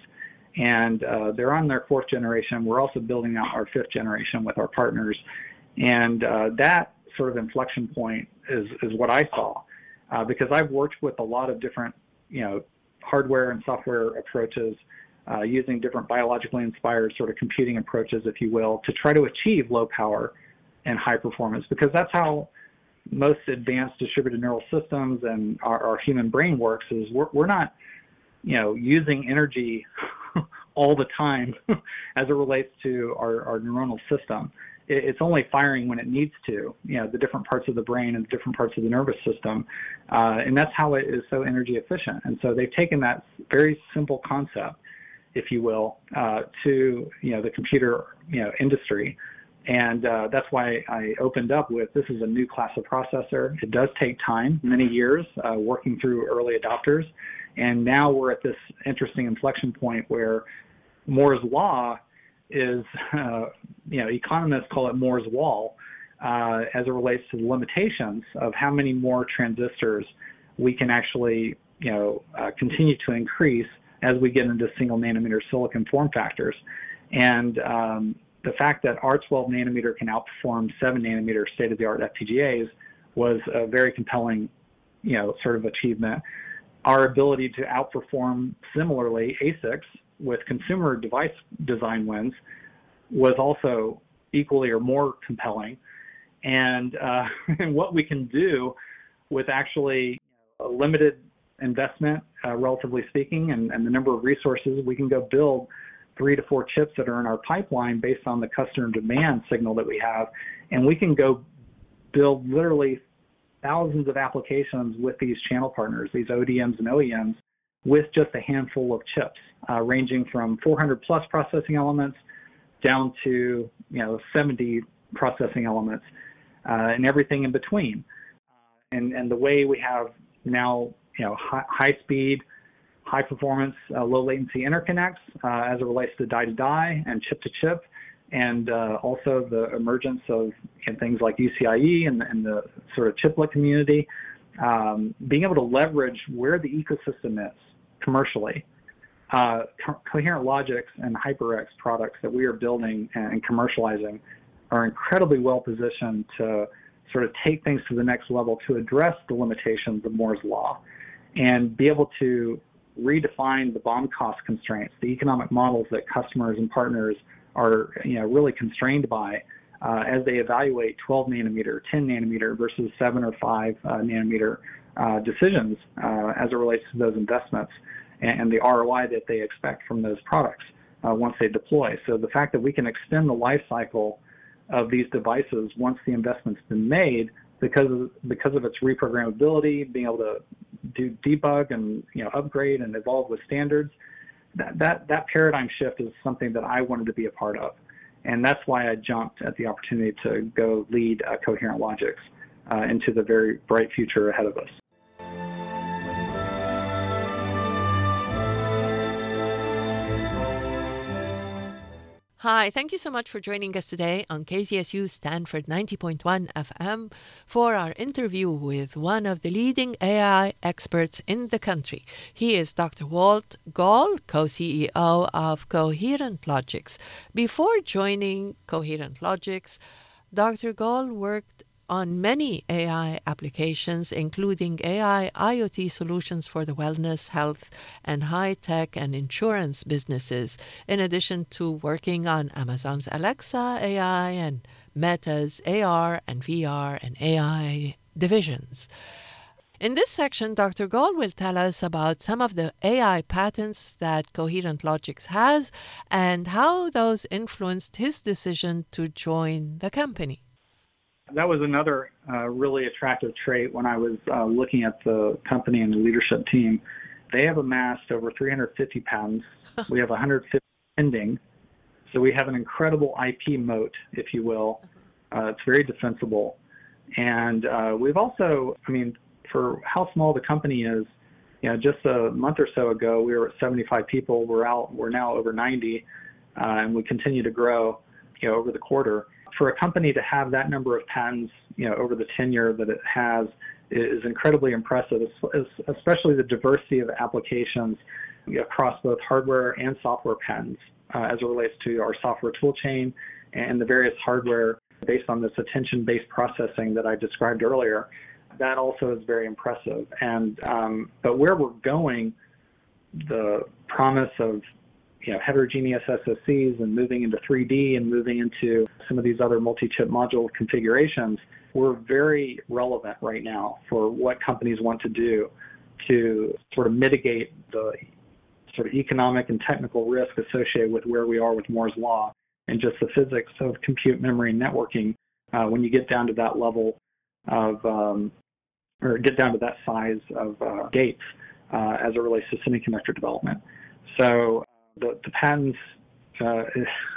And uh, they're on their fourth generation. We're also building out our fifth generation with our partners. And uh, that sort of inflection point is, is what I saw, uh, because I've worked with a lot of different, you know, hardware and software approaches uh, using different biologically inspired sort of computing approaches, if you will, to try to achieve low power and high performance, because that's how most advanced distributed neural systems and our, our human brain works. Is we're, we're not, you know, using energy all the time as it relates to our, our neuronal system. It's only firing when it needs to, you know, the different parts of the brain and the different parts of the nervous system. Uh, and that's how it is so energy efficient. And so they've taken that very simple concept, if you will, uh, to, you know, the computer, you know, industry. And uh, that's why I opened up with, this is a new class of processor. It does take time, many years, uh, working through early adopters. And now we're at this interesting inflection point where Moore's law is, uh, you know, economists call it Moore's wall, uh, as it relates to the limitations of how many more transistors we can actually, you know, uh, continue to increase as we get into single nanometer silicon form factors. And um, the fact that our twelve nanometer can outperform seven nanometer state-of-the-art F P G As was a very compelling, you know, sort of achievement. Our ability to outperform similarly A SICs with consumer device design wins was also equally or more compelling. And, uh, and what we can do with actually a limited investment, uh, relatively speaking, and, and the number of resources, we can go build three to four chips that are in our pipeline based on the customer demand signal that we have. And we can go build literally thousands of applications with these channel partners, these O D Ms and O E Ms, with just a handful of chips, uh, ranging from four hundred plus processing elements down to, you know, seventy processing elements, uh, and everything in between. Uh, and, and the way we have now, you know, high, high speed, high performance, uh, low latency interconnects uh, as it relates to die to die and chip to chip, and uh, also the emergence of, you know, things like U C I E and, and the sort of chiplet community, um, being able to leverage where the ecosystem is commercially. Uh, Co- Coherent Logix and HyperX products that we are building and commercializing are incredibly well positioned to sort of take things to the next level to address the limitations of Moore's law and be able to redefine the BOM cost constraints, the economic models that customers and partners are, you know, really constrained by, uh, as they evaluate twelve nanometer, ten nanometer versus seven or five uh, nanometer uh, decisions uh, as it relates to those investments and, and the R O I that they expect from those products uh, once they deploy. So the fact that we can extend the life cycle of these devices once the investment's been made, because of, because of its reprogrammability, being able to do debug and you know upgrade and evolve with standards, that, that, that paradigm shift is something that I wanted to be a part of. And that's why I jumped at the opportunity to go lead uh, Coherent Logix uh, into the very bright future ahead of us. Hi, thank you so much for joining us today on K Z S U Stanford ninety point one F M for our interview with one of the leading A I experts in the country. He is Doctor Walt Gall, co-C E O of Coherent Logix. Before joining Coherent Logix, Doctor Gall worked on many A I applications, including A I IoT solutions for the wellness, health, and high-tech and insurance businesses, in addition to working on Amazon's Alexa A I and Meta's A R and V R and A I divisions. In this section, Doctor Gall will tell us about some of the A I patents that Coherent Logix has and how those influenced his decision to join the company. That was another uh, really attractive trait when I was uh, looking at the company and the leadership team. They have amassed over three hundred fifty patents. We have one hundred fifty pending. So we have an incredible I P moat, if you will. Uh, it's very defensible. And uh, we've also, I mean, for how small the company is, you know, just a month or so ago, we were at seventy-five people. We're out, we're now over ninety, uh, and we continue to grow, you know, over the quarter. For a company to have that number of patents, you know, over the tenure that it has is incredibly impressive, especially the diversity of applications across both hardware and software patents uh, as it relates to our software toolchain and the various hardware based on this attention-based processing that I described earlier. That also is very impressive. And um, but where we're going, the promise of you know, heterogeneous S O Cs and moving into three D and moving into some of these other multi-chip module configurations, we're very relevant right now for what companies want to do to sort of mitigate the sort of economic and technical risk associated with where we are with Moore's Law and just the physics of compute, memory, and networking uh, when you get down to that level of, um, or get down to that size of uh, gates uh, as it relates to semiconductor development. So The, the patents uh,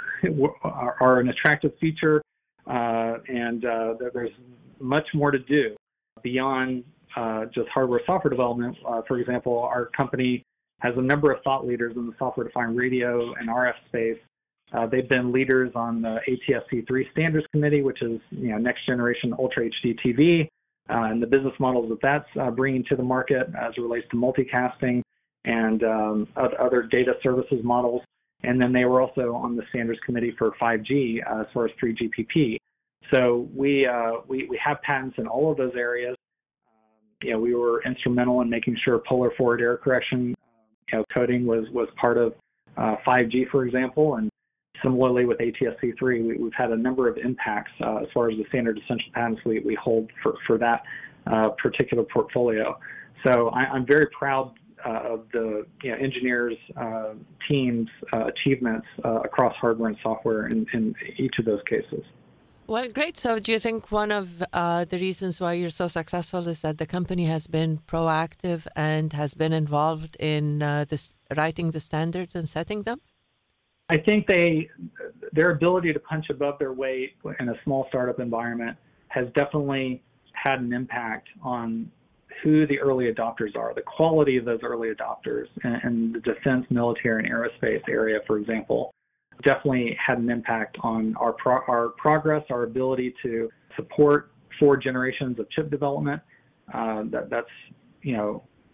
are, are an attractive feature, uh, and uh, there's much more to do beyond uh, just hardware software development. Uh, for example, our company has a number of thought leaders in the software-defined radio and R F space. Uh, they've been leaders on the A T S C three Standards Committee, which is you know next generation Ultra H D T V, uh, and the business models that that's uh, bringing to the market as it relates to multicasting and um, other data services models. And then they were also on the Standards Committee for five G uh, as far as three G P P. So we, uh, we, we have patents in all of those areas. Um, you know, we were instrumental in making sure polar forward error correction you know, coding was, was part of uh, five G, for example. And similarly with A T S C three, we, we've had a number of impacts uh, as far as the standard essential patents we, we hold for, for that uh, particular portfolio. So I, I'm very proud Uh, of the you know, engineers, uh, teams, uh, achievements uh, across hardware and software in, in each of those cases. Well, great. So do you think one of uh, the reasons why you're so successful is that the company has been proactive and has been involved in uh, this, writing the standards and setting them? I think they, their ability to punch above their weight in a small startup environment has definitely had an impact on who the early adopters are, the quality of those early adopters, and, and the defense, military, and aerospace area, for example, definitely had an impact on our pro- our progress, our ability to support four generations of chip development. Uh, that that's you know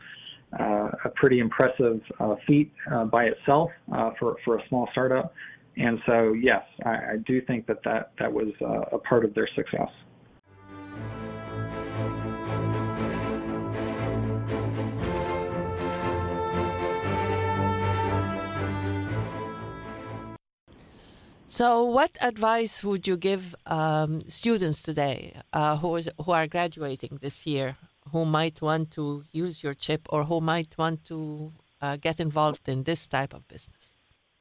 uh, a pretty impressive uh, feat uh, by itself uh, for for a small startup. And so, yes, I, I do think that that that was uh, a part of their success. So what advice would you give um, students today uh, who, is, who are graduating this year, who might want to use your chip or who might want to uh, get involved in this type of business?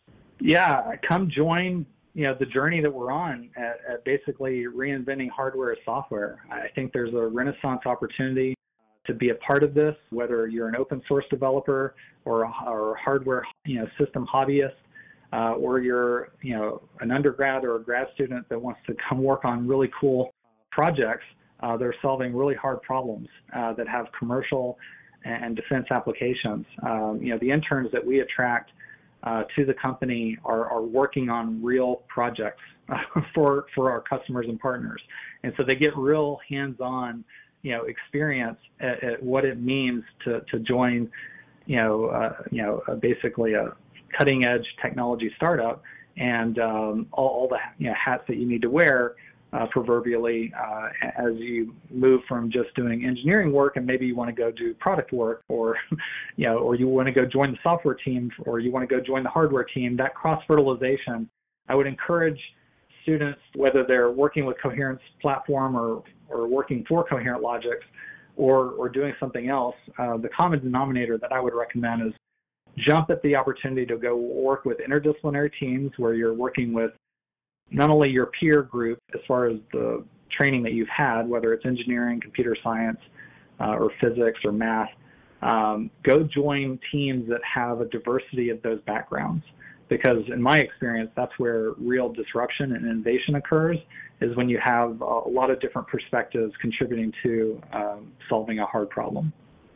Yeah, come join you know the journey that we're on at, at basically reinventing hardware as software. I think there's a renaissance opportunity to be a part of this, whether you're an open source developer or a, or a hardware you know system hobbyist, uh, or you're you know an undergrad or a grad student that wants to come work on really cool projects. Uh, they're solving really hard problems uh, that have commercial and defense applications. Um, you know the interns that we attract Uh, to the company are, are working on real projects uh, for for our customers and partners, and so they get real hands-on, you know, experience at, at what it means to to join, you know, uh, you know, uh, basically a cutting-edge technology startup, and um, all, all the you know hats that you need to wear, uh, proverbially, uh, as you move from just doing engineering work and maybe you want to go do product work, or you know, or you want to go join the software team, or you want to go join the hardware team. That cross-fertilization, I would encourage students, whether they're working with Coherent's platform or or working for Coherent Logix, or or doing something else. Uh, the common denominator that I would recommend is jump at the opportunity to go work with interdisciplinary teams where you're working with not only your peer group as far as the training that you've had, whether it's engineering, computer science, uh, or physics or math, um, go join teams that have a diversity of those backgrounds. Because in my experience, that's where real disruption and innovation occurs, is when you have a lot of different perspectives contributing to um, solving a hard problem.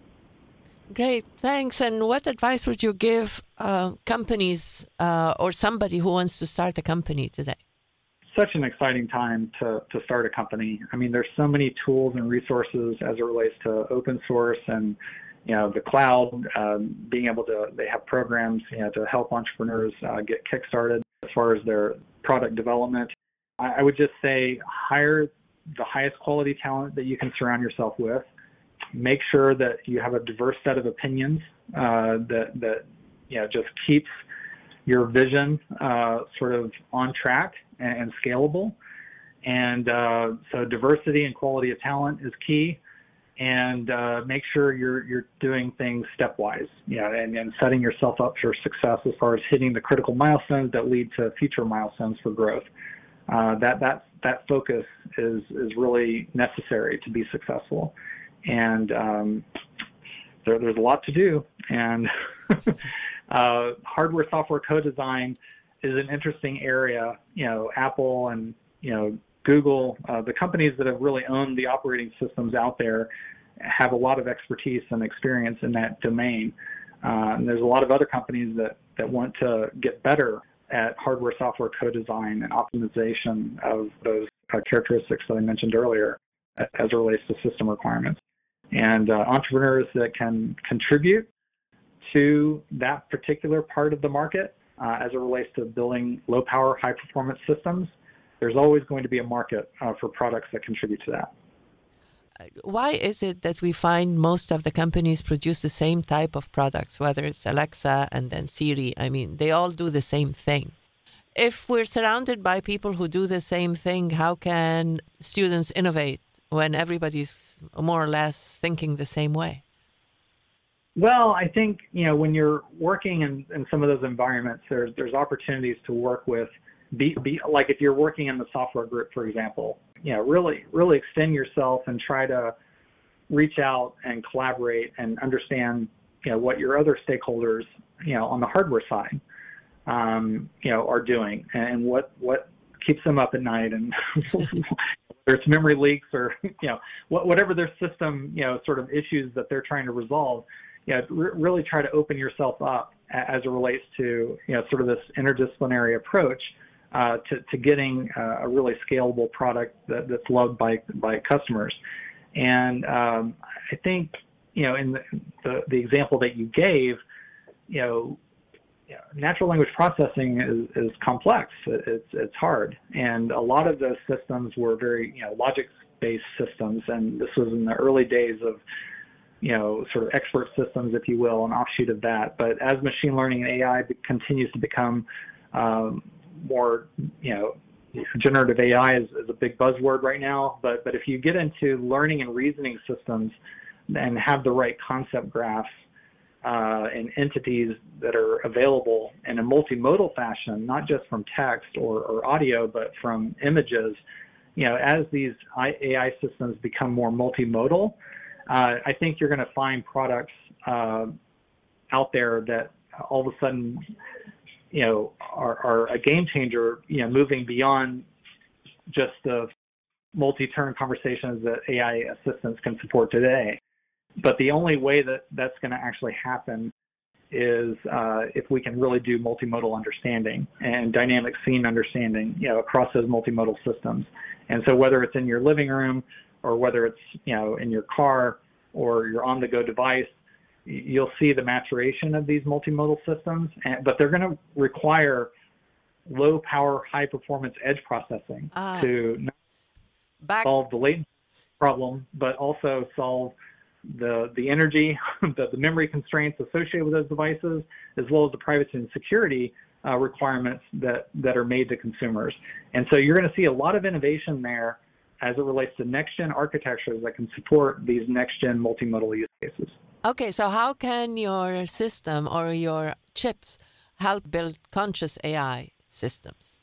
Great, thanks. And what advice would you give uh, companies uh, or somebody who wants to start a company today? Such an exciting time to, to start a company. I mean, there's so many tools and resources as it relates to open source and, you know, the cloud, um, being able to, they have programs, you know, to help entrepreneurs uh, get kickstarted as far as their product development. I, I would just say hire the highest quality talent that you can surround yourself with. Make sure that you have a diverse set of opinions uh, that, that, you know, just keeps your vision uh, sort of on track and scalable. And uh, so diversity and quality of talent is key. And uh, make sure you're you're doing things stepwise, you know, and, and setting yourself up for success as far as hitting the critical milestones that lead to future milestones for growth. Uh, that that that focus is is really necessary to be successful. And um, there, there's a lot to do. And uh, hardware software co-design is an interesting area. You know, Apple and, you know, Google, uh, the companies that have really owned the operating systems out there, have a lot of expertise and experience in that domain. Uh, and there's a lot of other companies that, that want to get better at hardware software co-design and optimization of those uh, characteristics that I mentioned earlier as it relates to system requirements. And uh, entrepreneurs that can contribute to that particular part of the market uh, as it relates to building low-power, high-performance systems, there's always going to be a market uh, for products that contribute to that. Why is it that we find most of the companies produce the same type of products, whether it's Alexa and then Siri? I mean, they all do the same thing. If we're surrounded by people who do the same thing, how can students innovate when everybody's more or less thinking the same way? Well, I think, you know, when you're working in, in some of those environments, there's there's opportunities to work with, be, be like if you're working in the software group, for example, you know, really, really extend yourself and try to reach out and collaborate and understand, you know, what your other stakeholders, you know, on the hardware side, um, you know, are doing and what, what keeps them up at night, and whether it's memory leaks or, you know, whatever their system, you know, sort of issues that they're trying to resolve. You know, re- really try to open yourself up as it relates to, you know, sort of this interdisciplinary approach uh, to, to getting uh, a really scalable product that, that's loved by by customers. And um, I think, you know, in the, the, the example that you gave, you know, you know natural language processing is, is complex. It's it's hard, and a lot of those systems were very, you know, logic-based systems, and this was in the early days of, you know, sort of expert systems, if you will, an offshoot of that. But as machine learning and A I continues to become um, more you know, generative A I is, is a big buzzword right now, but, but if you get into learning and reasoning systems and have the right concept graphs uh, and entities that are available in a multimodal fashion, not just from text or, or audio, but from images, you know, as these A I systems become more multimodal, uh, I think you're going to find products uh, out there that all of a sudden, you know, are, are a game changer, you know, moving beyond just the multi-turn conversations that A I assistants can support today. But the only way that that's going to actually happen is uh, if we can really do multimodal understanding and dynamic scene understanding, you know, across those multimodal systems. And so whether it's in your living room or whether it's, you know, in your car or your on-the-go device, you'll see the maturation of these multimodal systems, and, but they're going to require low power, high performance edge processing uh, to not back- solve the latency problem, but also solve the the energy, the, the memory constraints associated with those devices, as well as the privacy and security uh, requirements that, that are made to consumers. And so you're going to see a lot of innovation there as it relates to next-gen architectures that can support these next-gen multimodal use cases. Okay, so how can your system or your chips help build conscious A I systems?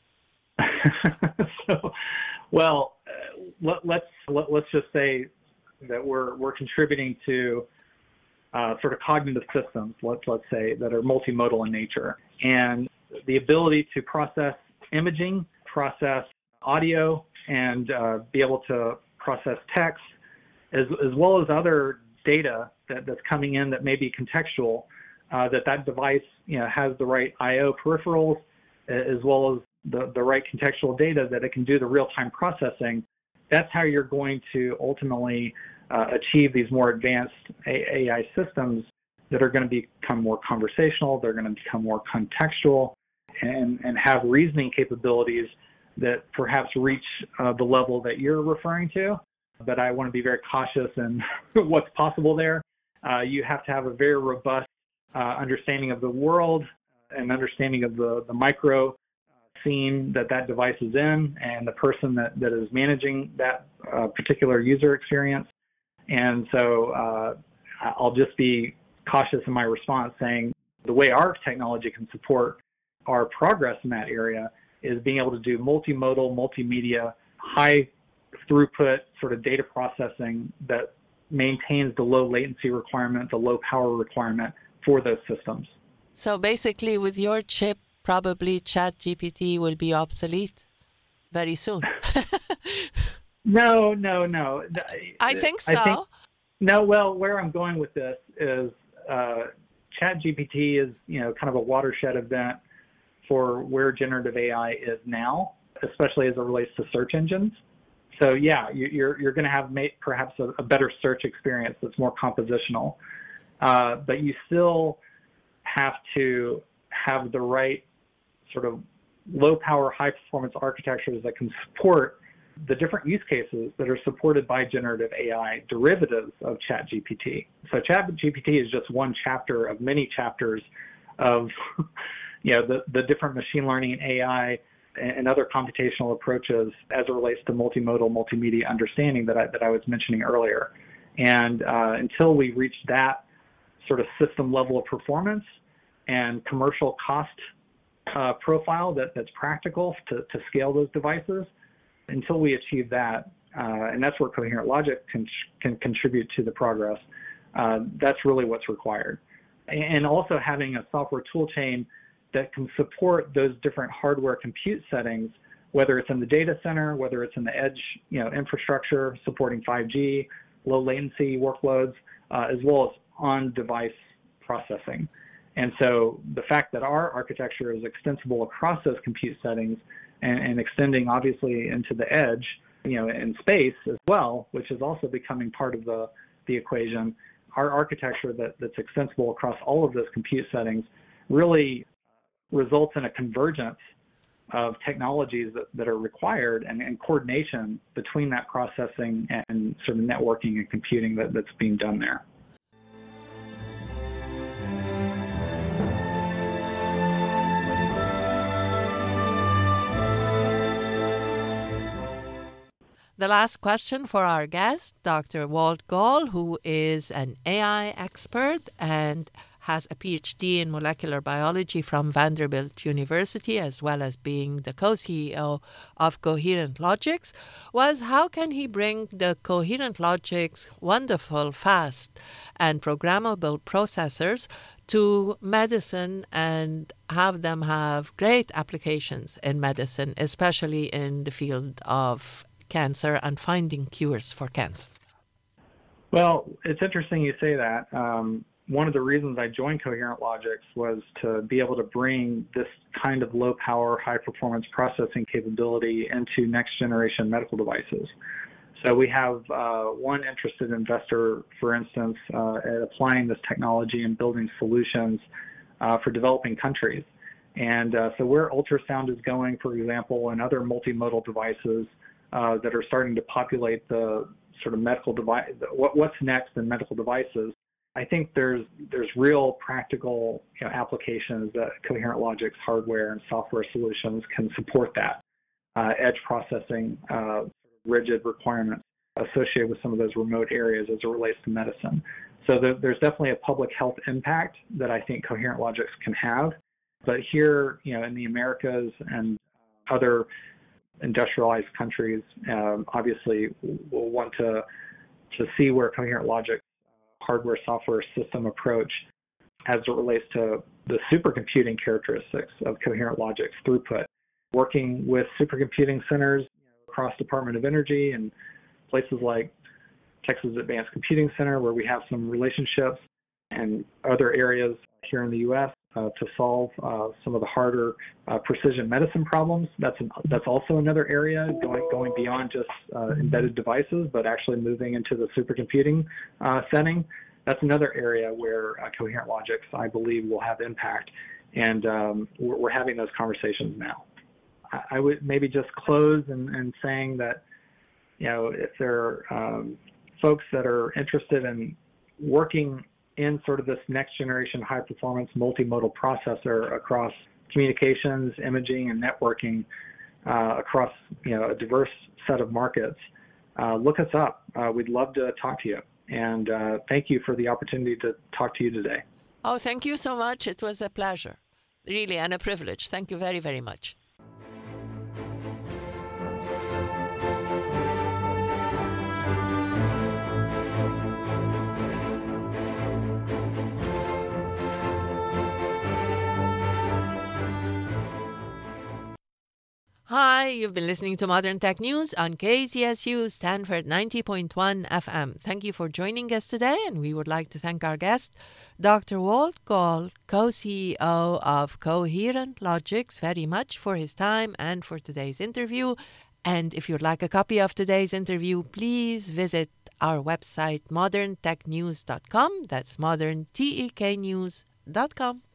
so, well, uh, let, let's let, let's just say that we're we're contributing to uh, sort of cognitive systems, let's let's say, that are multimodal in nature, and the ability to process imaging, process audio, and uh, be able to process text, as as well as other data that, that's coming in that may be contextual, uh, that that device, you know, has the right I O peripherals, as well as the, the right contextual data that it can do the real-time processing. That's how you're going to ultimately uh, achieve these more advanced A I systems that are going to become more conversational, they're going to become more contextual, and, and have reasoning capabilities that perhaps reach uh, the level that you're referring to. But I want to be very cautious in what's possible there. Uh, you have to have a very robust uh, understanding of the world and understanding of the, the micro scene that that device is in and the person that, that is managing that uh, particular user experience. And so uh, I'll just be cautious in my response, saying the way our technology can support our progress in that area is being able to do multimodal, multimedia, high throughput sort of data processing that maintains the low latency requirement, the low power requirement for those systems. So basically with your chip, probably ChatGPT will be obsolete very soon. no, no, no. I think so. I think, no, well, where I'm going with this is uh, ChatGPT is, you know, kind of a watershed event for where generative A I is now, especially as it relates to search engines. So yeah, you're you're going to have perhaps a, a better search experience that's more compositional, uh, but you still have to have the right sort of low power, high performance architectures that can support the different use cases that are supported by generative A I derivatives of ChatGPT. So ChatGPT is just one chapter of many chapters of, you know, the, the different machine learning and A I and other computational approaches as it relates to multimodal, multimedia understanding that I, that I was mentioning earlier. And uh, until we reach that sort of system level of performance and commercial cost uh, profile that, that's practical to, to scale those devices, until we achieve that, uh, and that's where Coherent Logic can, can contribute to the progress, uh, that's really what's required. And also having a software tool chain that can support those different hardware compute settings, whether it's in the data center, whether it's in the edge, you know, infrastructure supporting five G, low latency workloads, uh, as well as on-device processing. And so the fact that our architecture is extensible across those compute settings and, and extending obviously into the edge, you know, in space as well, which is also becoming part of the, the equation, our architecture that, that's extensible across all of those compute settings really results in a convergence of technologies that, that are required and, and coordination between that processing and sort of networking and computing that, that's being done there. The last question for our guest, Doctor Walt Gall, who is an A I expert and has a P H D in molecular biology from Vanderbilt University, as well as being the co-C E O of Coherent Logics, was how can he bring the Coherent Logics wonderful, fast, and programmable processors to medicine and have them have great applications in medicine, especially in the field of cancer and finding cures for cancer? Well, it's interesting you say that. Um, one of the reasons I joined Coherent Logics was to be able to bring this kind of low power, high performance processing capability into next generation medical devices. So we have uh, one interested investor, for instance, uh, at applying this technology and building solutions uh, for developing countries. And uh, so where ultrasound is going, for example, and other multimodal devices uh, that are starting to populate the sort of medical device, what, what's next in medical devices, I think there's there's real practical you know, applications that Coherent Logics hardware and software solutions can support that. Uh, edge processing, uh, rigid requirements associated with some of those remote areas as it relates to medicine. So there, there's definitely a public health impact that I think Coherent Logics can have. But here, you know, in the Americas and other industrialized countries, um, obviously we'll want to to see where Coherent Logics hardware software system approach as it relates to the supercomputing characteristics of Coherent Logics throughput. Working with supercomputing centers across Department of Energy and places like Texas Advanced Computing Center, where we have some relationships, and other areas here in the U S uh, to solve uh, some of the harder uh, precision medicine problems. That's an, that's also another area going going beyond just uh, embedded devices, but actually moving into the supercomputing uh, setting. That's another area where uh, Coherent Logics, I believe, will have impact, and um, we're, we're having those conversations now. I, I would maybe just close and, and saying that, you know, if there are um, folks that are interested in working in sort of this next generation high performance multimodal processor across communications, imaging, and networking uh, across, you know, a diverse set of markets, uh, look us up. Uh, we'd love to talk to you. And uh, thank you for the opportunity to talk to you today. Oh, thank you so much. It was a pleasure, really, and a privilege. Thank you very, very much. Hi, you've been listening to Modern Tech News on K Z S U Stanford ninety point one F M. Thank you for joining us today, and we would like to thank our guest, Doctor Walt Gall, co-C E O of Coherent Logics, very much for his time and for today's interview. And if you'd like a copy of today's interview, please visit our website, modern tech news dot com. That's modern tech news dot com.